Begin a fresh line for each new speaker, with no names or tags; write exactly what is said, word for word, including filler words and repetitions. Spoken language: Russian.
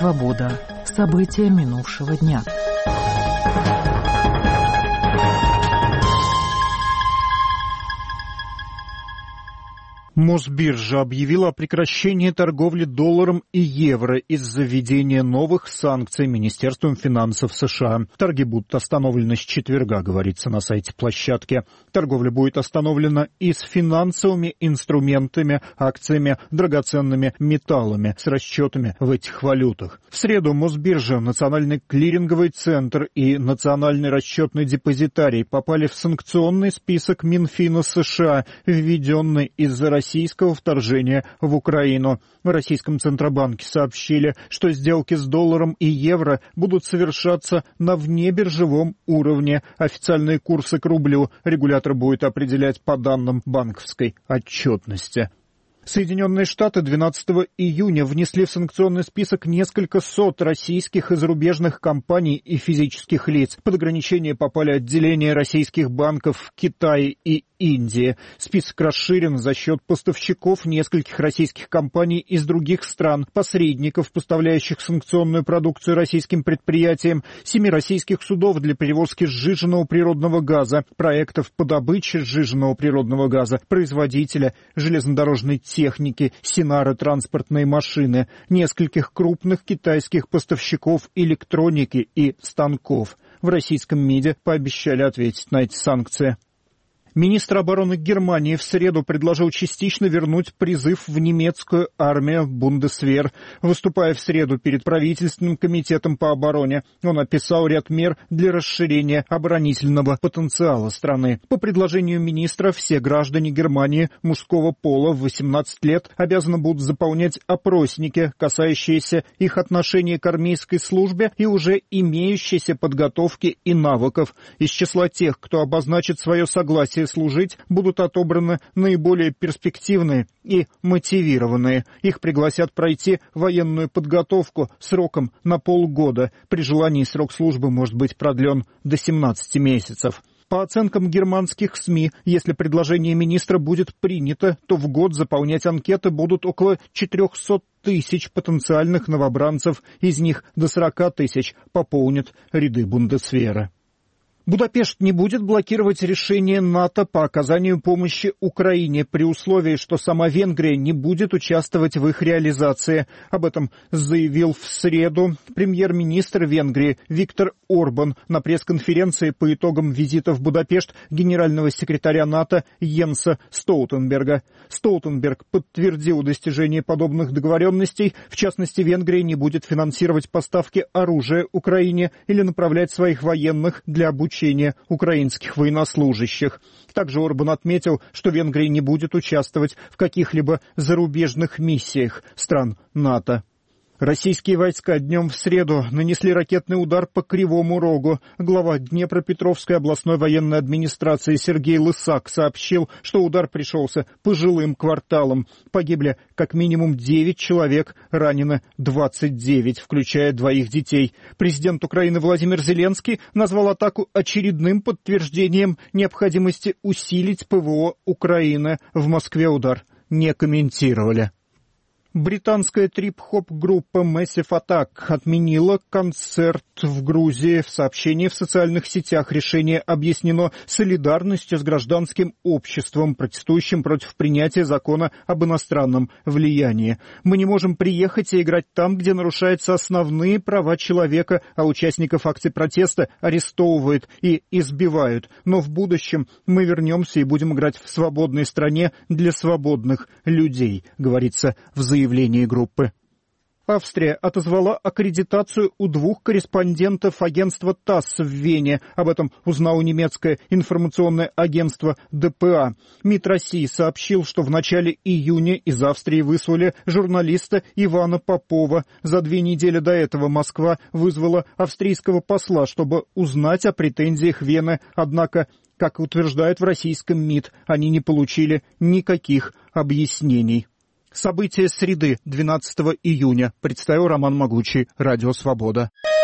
Свобода. События минувшего дня.
Мосбиржа объявила о прекращении торговли долларом и евро из-за введения новых санкций Министерством финансов США. Торги будут остановлены с четверга, говорится на сайте площадки. Торговля будет остановлена и с финансовыми инструментами, акциями, драгоценными металлами с расчетами в этих валютах. В среду Мосбиржа, Национальный клиринговый центр и Национальный расчетный депозитарий попали в санкционный список Минфина США, введенный из-за России. Российского вторжения в Украину. В Российском Центробанке сообщили, что сделки с долларом и евро будут совершаться на внебиржевом уровне. Официальные курсы к рублю регулятор будет определять по данным банковской отчетности. Соединенные Штаты двенадцатого июня внесли в санкционный список несколько сот российских и зарубежных компаний и физических лиц. Под ограничение попали отделения российских банков в Китае и Индии. Список расширен за счет поставщиков нескольких российских компаний из других стран, посредников, поставляющих санкционную продукцию российским предприятиям, семи российских судов для перевозки сжиженного природного газа, проектов по добыче сжиженного природного газа, производителя железнодорожной техники, Синара транспортные машины, нескольких крупных китайских поставщиков электроники и станков. В российском МИДе пообещали ответить на эти санкции. Министр обороны Германии в среду предложил частично вернуть призыв в немецкую армию Бундесвер. Выступая в среду перед правительственным комитетом по обороне, он описал ряд мер для расширения оборонительного потенциала страны. По предложению министра, все граждане Германии мужского пола в восемнадцать лет обязаны будут заполнять опросники, касающиеся их отношения к армейской службе и уже имеющейся подготовки и навыков. Из числа тех, кто обозначит свое согласие служить, будут отобраны наиболее перспективные и мотивированные. Их пригласят пройти военную подготовку сроком на полгода. При желании срок службы может быть продлен до семнадцати месяцев. По оценкам германских СМИ, если предложение министра будет принято, то в год заполнять анкеты будут около четырехсот тысяч потенциальных новобранцев, из них до сорока тысяч пополнят ряды Бундесвера. Будапешт не будет блокировать решение НАТО по оказанию помощи Украине при условии, что сама Венгрия не будет участвовать в их реализации. Об этом заявил в среду премьер-министр Венгрии Виктор Орбан на пресс-конференции по итогам визита в Будапешт генерального секретаря НАТО Йенса Столтенберга. Столтенберг подтвердил достижение подобных договоренностей. В частности, Венгрия не будет финансировать поставки оружия Украине или направлять своих военных для обучения украинских военнослужащих. Также Орбан отметил, что Венгрия не будет участвовать в каких-либо зарубежных миссиях стран НАТО. Российские войска днем в среду нанесли ракетный удар по Кривому Рогу. Глава Днепропетровской областной военной администрации Сергей Лысак сообщил, что удар пришелся по жилым кварталам. Погибли как минимум девять человек, ранено двадцать девять, включая двоих детей. Президент Украины Владимир Зеленский назвал атаку очередным подтверждением необходимости усилить ПВО Украины. В Москве удар не комментировали. Британская трип-хоп-группа Massive Attack отменила концерт в Грузии. В сообщении в социальных сетях решение объяснено солидарностью с гражданским обществом, протестующим против принятия закона об иностранном влиянии. Мы не можем приехать и играть там, где нарушаются основные права человека, а участников акций протеста арестовывают и избивают. Но в будущем мы вернемся и будем играть в свободной стране для свободных людей, говорится в заявлении. Заявление группы. Австрия отозвала аккредитацию у двух корреспондентов агентства ТАСС в Вене. Об этом узнало немецкое информационное агентство ДПА. МИД России сообщил, что в начале июня из Австрии выслали журналиста Ивана Попова. За две недели до этого Москва вызвала австрийского посла, чтобы узнать о претензиях Вены. Однако, как утверждают в российском МИД, они не получили никаких объяснений. События среды, двенадцатого июня. Представил Роман Могучий, Радио Свобода.